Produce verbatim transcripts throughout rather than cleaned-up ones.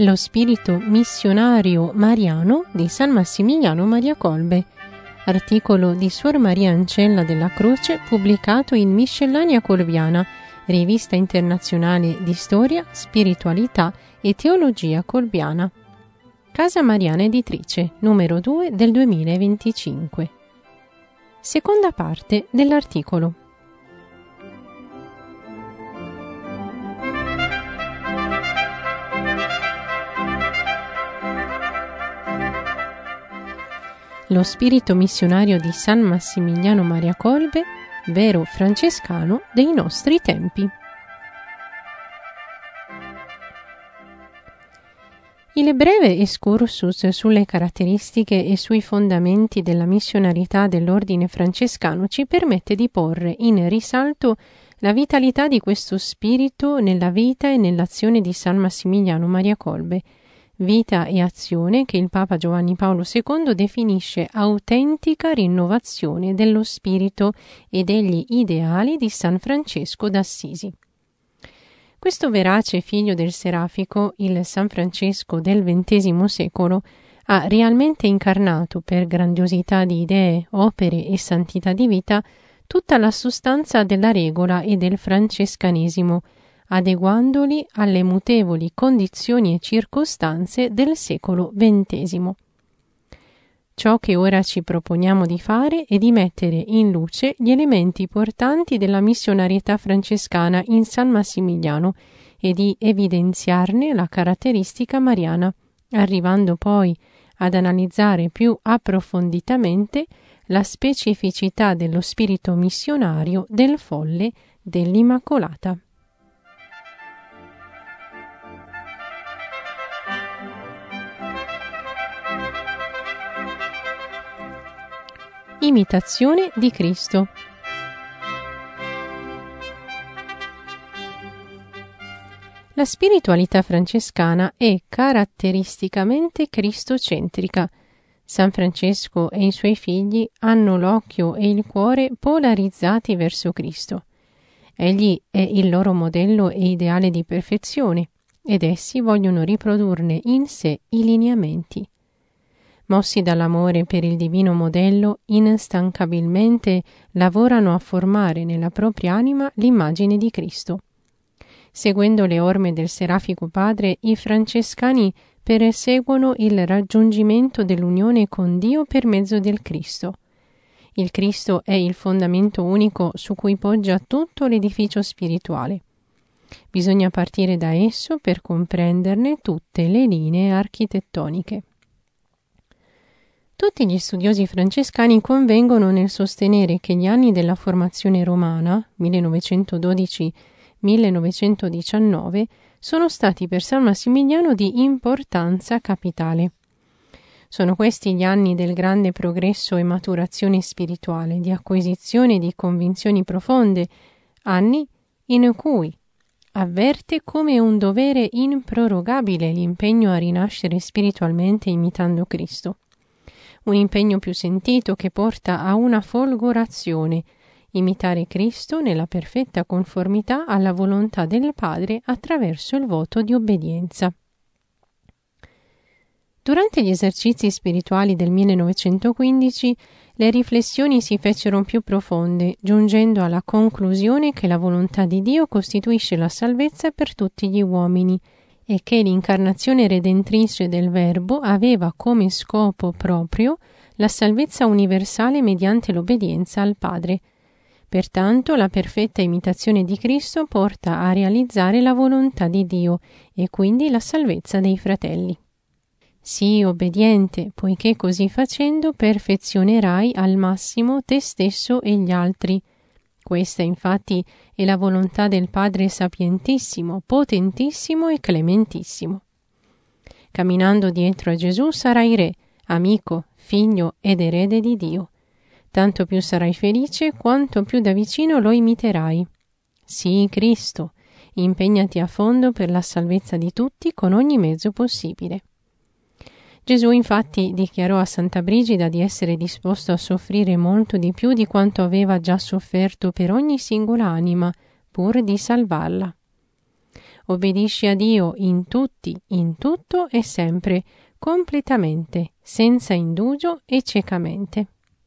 Lo spirito missionario mariano di San Massimiliano Maria Kolbe, articolo di Suor Maria Ancella della Croce pubblicato in Miscellanea Colbiana, rivista internazionale di storia, spiritualità e teologia colbiana. Casa Mariana Editrice, numero due del duemilaventicinque. Seconda parte dell'articolo. Lo spirito missionario di San Massimiliano Maria Kolbe, vero francescano dei nostri tempi. Il breve excursus sulle caratteristiche e sui fondamenti della missionarità dell'ordine francescano ci permette di porre in risalto la vitalità di questo spirito nella vita e nell'azione di San Massimiliano Maria Kolbe, vita e azione che il Papa Giovanni Paolo secondo definisce autentica rinnovazione dello spirito e degli ideali di San Francesco d'Assisi. Questo verace figlio del Serafico, il San Francesco del ventesimo secolo, ha realmente incarnato per grandiosità di idee, opere e santità di vita tutta la sostanza della regola e del francescanesimo, adeguandoli alle mutevoli condizioni e circostanze del secolo ventesimo. Ciò che ora ci proponiamo di fare è di mettere in luce gli elementi portanti della missionarietà francescana in San Massimiliano e di evidenziarne la caratteristica mariana, arrivando poi ad analizzare più approfonditamente la specificità dello spirito missionario del Folle dell'Immacolata. Imitazione di Cristo. La spiritualità francescana è caratteristicamente cristocentrica. San Francesco e i suoi figli hanno l'occhio e il cuore polarizzati verso Cristo. Egli è il loro modello e ideale di perfezione, ed essi vogliono riprodurne in sé i lineamenti. Mossi dall'amore per il divino modello, instancabilmente lavorano a formare nella propria anima l'immagine di Cristo. Seguendo le orme del Serafico Padre, i francescani perseguono il raggiungimento dell'unione con Dio per mezzo del Cristo. Il Cristo è il fondamento unico su cui poggia tutto l'edificio spirituale. Bisogna partire da esso per comprenderne tutte le linee architettoniche. Tutti gli studiosi francescani convengono nel sostenere che gli anni della formazione romana, millenovecentododici millenovecentodiciannove, sono stati per San Massimiliano di importanza capitale. Sono questi gli anni del grande progresso e maturazione spirituale, di acquisizione di convinzioni profonde, anni in cui avverte come un dovere improrogabile l'impegno a rinascere spiritualmente imitando Cristo. Un impegno più sentito che porta a una folgorazione, imitare Cristo nella perfetta conformità alla volontà del Padre attraverso il voto di obbedienza. Durante gli esercizi spirituali del millenovecentoquindici, le riflessioni si fecero più profonde, giungendo alla conclusione che la volontà di Dio costituisce la salvezza per tutti gli uomini e che l'incarnazione redentrice del Verbo aveva come scopo proprio la salvezza universale mediante l'obbedienza al Padre. Pertanto la perfetta imitazione di Cristo porta a realizzare la volontà di Dio e quindi la salvezza dei fratelli. Sii obbediente, poiché così facendo perfezionerai al massimo te stesso e gli altri. Questa infatti è la volontà del Padre sapientissimo, potentissimo e clementissimo. Camminando dietro a Gesù sarai re, amico, figlio ed erede di Dio. Tanto più sarai felice quanto più da vicino lo imiterai. Sii Cristo, impegnati a fondo per la salvezza di tutti con ogni mezzo possibile. Gesù infatti dichiarò a Santa Brigida di essere disposto a soffrire molto di più di quanto aveva già sofferto per ogni singola anima, pur di salvarla. Obbedisci a Dio in tutti, in tutto e sempre, completamente, senza indugio e ciecamente.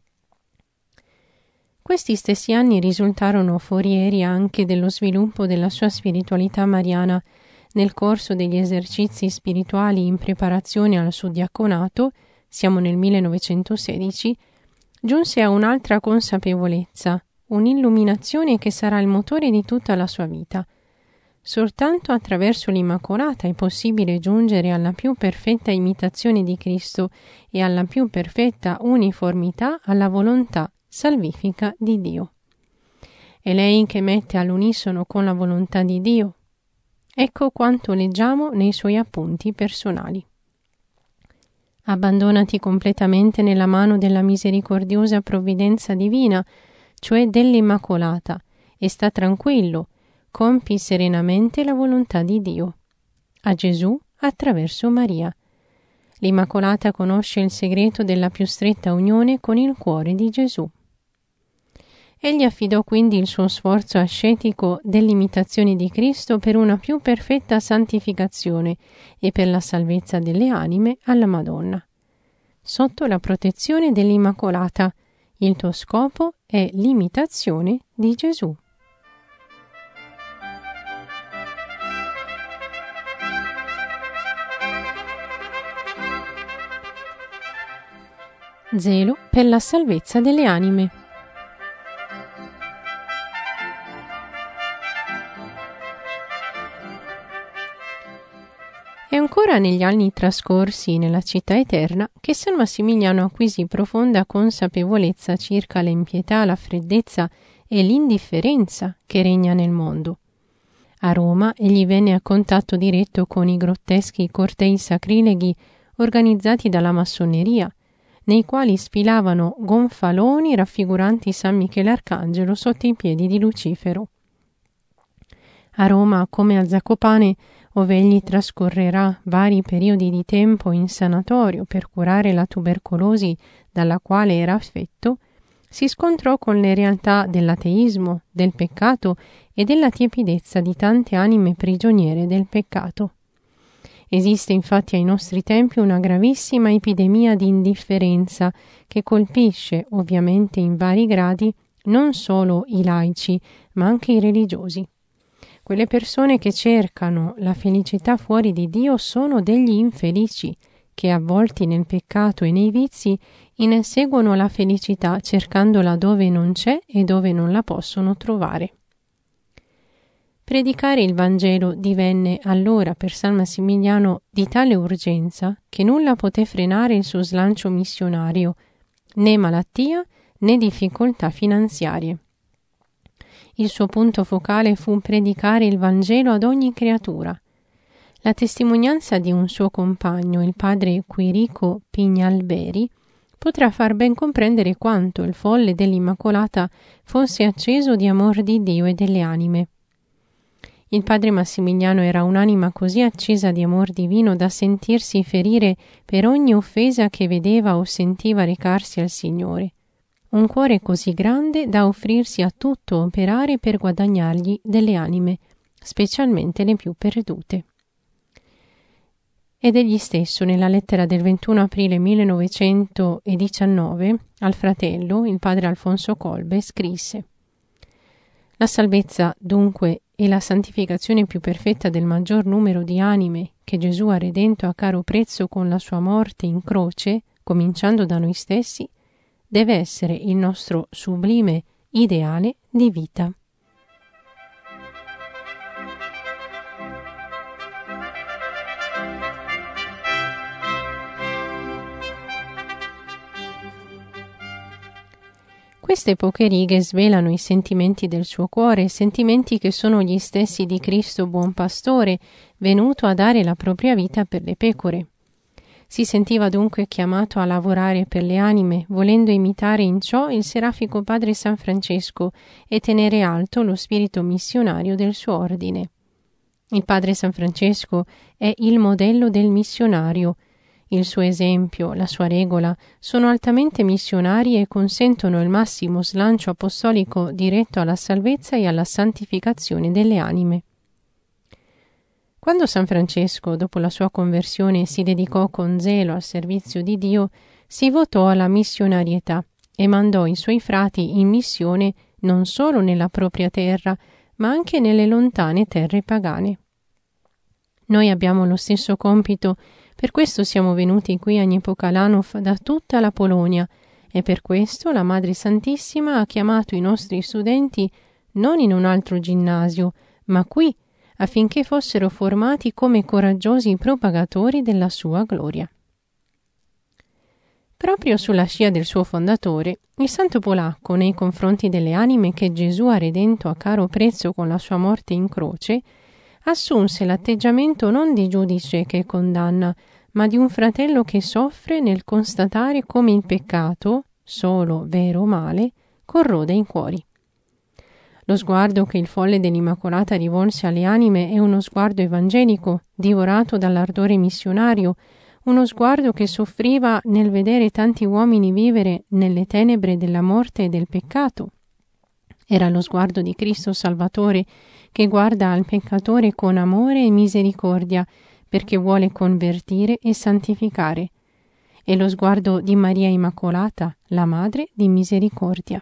Questi stessi anni risultarono forieri anche dello sviluppo della sua spiritualità mariana. Nel corso degli esercizi spirituali in preparazione al suddiaconato, siamo nel millenovecentosedici, giunse a un'altra consapevolezza, un'illuminazione che sarà il motore di tutta la sua vita. Soltanto attraverso l'Immacolata è possibile giungere alla più perfetta imitazione di Cristo e alla più perfetta uniformità alla volontà salvifica di Dio. È lei che mette all'unisono con la volontà di Dio. Ecco quanto leggiamo nei suoi appunti personali. Abbandonati completamente nella mano della misericordiosa provvidenza divina, cioè dell'Immacolata, e sta tranquillo, compi serenamente la volontà di Dio. A Gesù attraverso Maria. L'Immacolata conosce il segreto della più stretta unione con il cuore di Gesù. Egli affidò quindi il suo sforzo ascetico dell'imitazione di Cristo per una più perfetta santificazione e per la salvezza delle anime alla Madonna. Sotto la protezione dell'Immacolata, il tuo scopo è l'imitazione di Gesù. Zelo per la salvezza delle anime. È ancora negli anni trascorsi nella città eterna che San Massimiliano acquisì profonda consapevolezza circa l'impietà, la freddezza e l'indifferenza che regna nel mondo. A Roma egli venne a contatto diretto con i grotteschi cortei sacrileghi organizzati dalla massoneria, nei quali sfilavano gonfaloni raffiguranti San Michele Arcangelo sotto i piedi di Lucifero. A Roma, come a Zakopane, ove egli trascorrerà vari periodi di tempo in sanatorio per curare la tubercolosi dalla quale era affetto, si scontrò con le realtà dell'ateismo, del peccato e della tiepidezza di tante anime prigioniere del peccato. Esiste infatti ai nostri tempi una gravissima epidemia di indifferenza che colpisce, ovviamente in vari gradi, non solo i laici, ma anche i religiosi. Quelle persone che cercano la felicità fuori di Dio sono degli infelici, che avvolti nel peccato e nei vizi inseguono la felicità cercandola dove non c'è e dove non la possono trovare. Predicare il Vangelo divenne allora per San Massimiliano di tale urgenza che nulla poté frenare il suo slancio missionario, né malattia né difficoltà finanziarie. Il suo punto focale fu predicare il Vangelo ad ogni creatura. La testimonianza di un suo compagno, il padre Quirico Pignalberi, potrà far ben comprendere quanto il folle dell'Immacolata fosse acceso di amor di Dio e delle anime. Il padre Massimiliano era un'anima così accesa di amor divino da sentirsi ferire per ogni offesa che vedeva o sentiva recarsi al Signore. Un cuore così grande da offrirsi a tutto operare per guadagnargli delle anime, specialmente le più perdute. Ed egli stesso, nella lettera del ventuno aprile millenovecentodiciannove, al fratello, il padre Alfonso Colbe, scrisse: La salvezza, dunque, e la santificazione più perfetta del maggior numero di anime che Gesù ha redento a caro prezzo con la sua morte in croce, cominciando da noi stessi, deve essere il nostro sublime ideale di vita. Queste poche righe svelano i sentimenti del suo cuore, sentimenti che sono gli stessi di Cristo buon pastore, venuto a dare la propria vita per le pecore. Si sentiva dunque chiamato a lavorare per le anime, volendo imitare in ciò il serafico padre San Francesco e tenere alto lo spirito missionario del suo ordine. Il padre San Francesco è il modello del missionario. Il suo esempio, la sua regola, sono altamente missionari e consentono il massimo slancio apostolico diretto alla salvezza e alla santificazione delle anime. Quando San Francesco, dopo la sua conversione, si dedicò con zelo al servizio di Dio, si votò alla missionarietà e mandò i suoi frati in missione non solo nella propria terra, ma anche nelle lontane terre pagane. Noi abbiamo lo stesso compito, per questo siamo venuti qui a Niepokalanów da tutta la Polonia e per questo la Madre Santissima ha chiamato i nostri studenti non in un altro ginnasio, ma qui, affinché fossero formati come coraggiosi propagatori della sua gloria. Proprio sulla scia del suo fondatore, il santo polacco, nei confronti delle anime che Gesù ha redento a caro prezzo con la sua morte in croce, assunse l'atteggiamento non di giudice che condanna, ma di un fratello che soffre nel constatare come il peccato, solo vero o male, corrode i cuori. Lo sguardo che il folle dell'Immacolata rivolse alle anime è uno sguardo evangelico, divorato dall'ardore missionario, uno sguardo che soffriva nel vedere tanti uomini vivere nelle tenebre della morte e del peccato. Era lo sguardo di Cristo Salvatore che guarda al peccatore con amore e misericordia perché vuole convertire e santificare. È lo sguardo di Maria Immacolata, la Madre di Misericordia.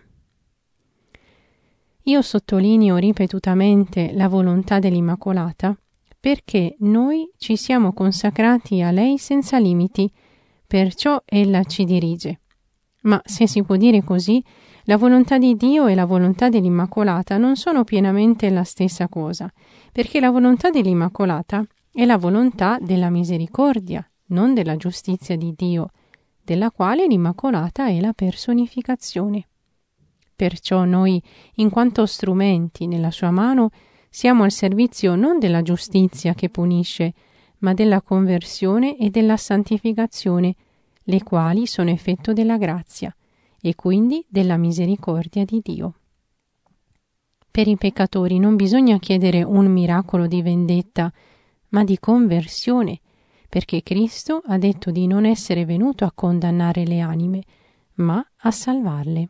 Io sottolineo ripetutamente la volontà dell'Immacolata perché noi ci siamo consacrati a lei senza limiti, perciò ella ci dirige. Ma se si può dire così, la volontà di Dio e la volontà dell'Immacolata non sono pienamente la stessa cosa, perché la volontà dell'Immacolata è la volontà della misericordia, non della giustizia di Dio, della quale l'Immacolata è la personificazione. Perciò noi, in quanto strumenti nella sua mano, siamo al servizio non della giustizia che punisce, ma della conversione e della santificazione, le quali sono effetto della grazia e quindi della misericordia di Dio. Per i peccatori non bisogna chiedere un miracolo di vendetta, ma di conversione, perché Cristo ha detto di non essere venuto a condannare le anime, ma a salvarle.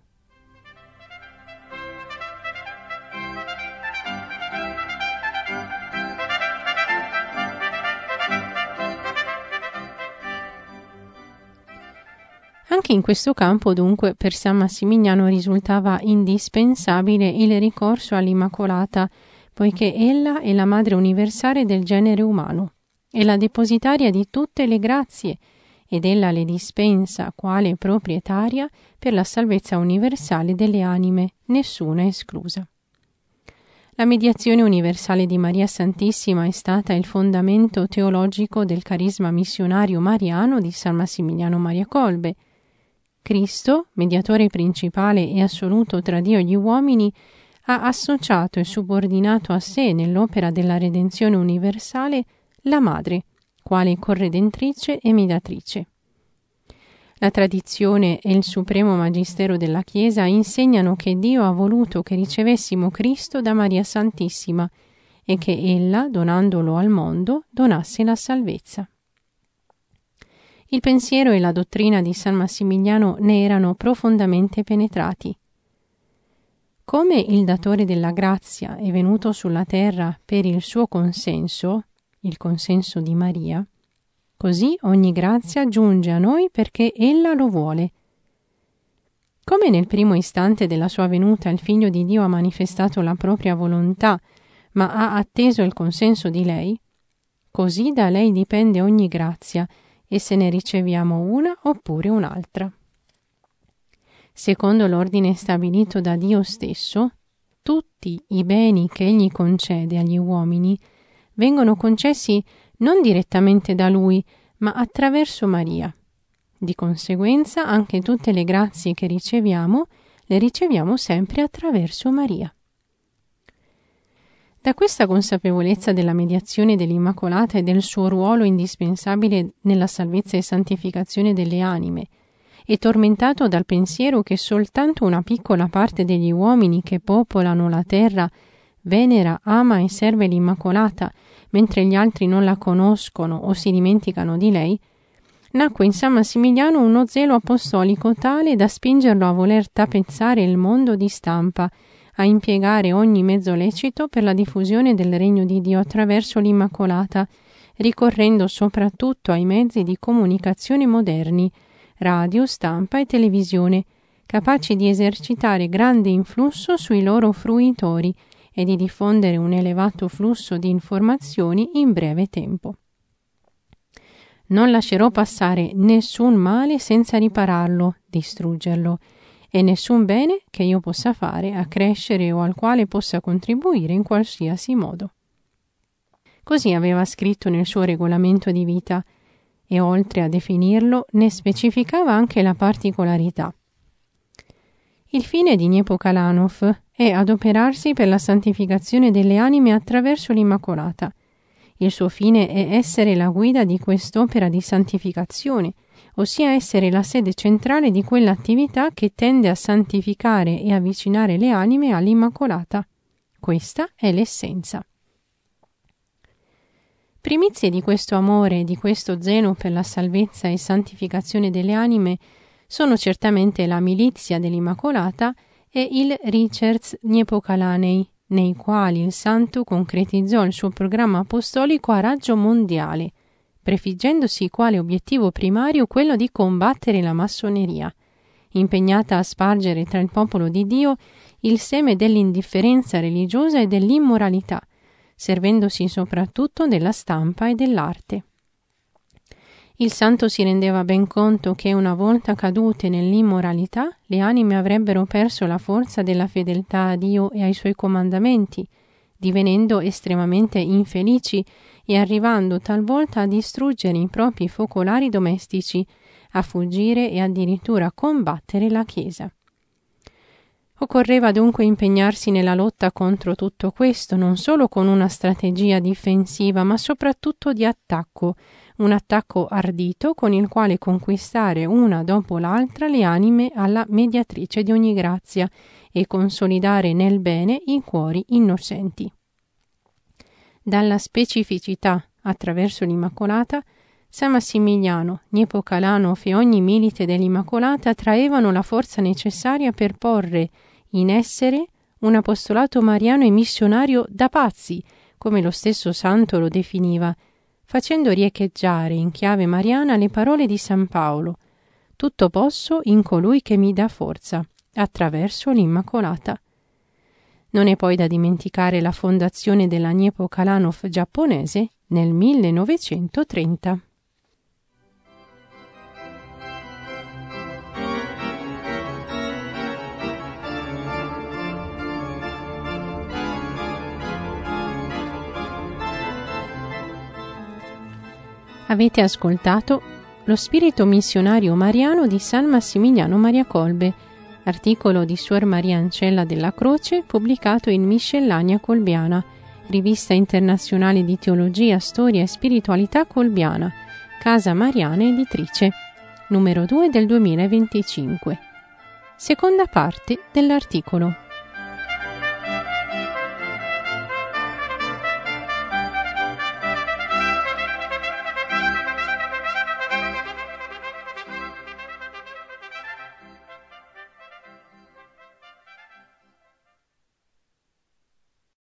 Anche in questo campo, dunque, per San Massimiliano risultava indispensabile il ricorso all'Immacolata, poiché ella è la Madre universale del genere umano, è la depositaria di tutte le grazie, ed ella le dispensa quale proprietaria per la salvezza universale delle anime, nessuna esclusa. La mediazione universale di Maria Santissima è stata il fondamento teologico del carisma missionario mariano di San Massimiliano Maria Kolbe. Cristo, mediatore principale e assoluto tra Dio e gli uomini, ha associato e subordinato a sé nell'opera della redenzione universale la Madre, quale corredentrice e mediatrice. La tradizione e il supremo magistero della Chiesa insegnano che Dio ha voluto che ricevessimo Cristo da Maria Santissima e che ella, donandolo al mondo, donasse la salvezza. Il pensiero e la dottrina di San Massimiliano ne erano profondamente penetrati. Come il datore della grazia è venuto sulla terra per il suo consenso, il consenso di Maria, così ogni grazia giunge a noi perché ella lo vuole. Come nel primo istante della sua venuta il Figlio di Dio ha manifestato la propria volontà, ma ha atteso il consenso di lei, così da lei dipende ogni grazia, e se ne riceviamo una oppure un'altra. Secondo l'ordine stabilito da Dio stesso, tutti i beni che Egli concede agli uomini vengono concessi non direttamente da Lui, ma attraverso Maria. Di conseguenza, anche tutte le grazie che riceviamo, le riceviamo sempre attraverso Maria. Da questa consapevolezza della mediazione dell'Immacolata e del suo ruolo indispensabile nella salvezza e santificazione delle anime, e tormentato dal pensiero che soltanto una piccola parte degli uomini che popolano la terra venera, ama e serve l'Immacolata, mentre gli altri non la conoscono o si dimenticano di lei, nacque in San Massimiliano uno zelo apostolico tale da spingerlo a voler tapezzare il mondo di stampa, a impiegare ogni mezzo lecito per la diffusione del regno di Dio attraverso l'Immacolata, ricorrendo soprattutto ai mezzi di comunicazione moderni, radio, stampa e televisione, capaci di esercitare grande influsso sui loro fruitori e di diffondere un elevato flusso di informazioni in breve tempo. Non lascerò passare nessun male senza ripararlo, distruggerlo, e nessun bene che io possa fare, accrescere o al quale possa contribuire in qualsiasi modo. Così aveva scritto nel suo regolamento di vita e oltre a definirlo ne specificava anche la particolarità. Il fine di Nepokalanov è adoperarsi per la santificazione delle anime attraverso l'Immacolata. Il suo fine è essere la guida di quest'opera di santificazione, ossia essere la sede centrale di quell'attività che tende a santificare e avvicinare le anime all'Immacolata. Questa è l'essenza. Primizie di questo amore e di questo zelo per la salvezza e santificazione delle anime sono certamente la milizia dell'Immacolata e il Ricerz Nepokalanei, nei quali il santo concretizzò il suo programma apostolico a raggio mondiale, prefiggendosi quale obiettivo primario quello di combattere la massoneria, impegnata a spargere tra il popolo di Dio il seme dell'indifferenza religiosa e dell'immoralità, servendosi soprattutto della stampa e dell'arte. Il santo si rendeva ben conto che una volta cadute nell'immoralità, le anime avrebbero perso la forza della fedeltà a Dio e ai suoi comandamenti, divenendo estremamente infelici e arrivando talvolta a distruggere i propri focolari domestici, a fuggire e addirittura a combattere la Chiesa. Occorreva dunque impegnarsi nella lotta contro tutto questo, non solo con una strategia difensiva, ma soprattutto di attacco, un attacco ardito con il quale conquistare una dopo l'altra le anime alla mediatrice di ogni grazia e consolidare nel bene i cuori innocenti. Dalla specificità attraverso l'Immacolata, San Massimiliano, Nepokalanov e ogni milite dell'Immacolata traevano la forza necessaria per porre in essere un apostolato mariano e missionario da pazzi, come lo stesso santo lo definiva, facendo riecheggiare in chiave mariana le parole di San Paolo: «Tutto posso in colui che mi dà forza», attraverso l'Immacolata. Non è poi da dimenticare la fondazione della Nepokalanov giapponese nel millenovecentotrenta. Avete ascoltato Lo spirito missionario mariano di San Massimiliano Maria Kolbe, articolo di Suor Maria Ancella della Croce, pubblicato in Miscellanea Colbiana, rivista internazionale di teologia, storia e spiritualità colbiana, Casa Mariana Editrice, numero due del duemilaventicinque. Seconda parte dell'articolo.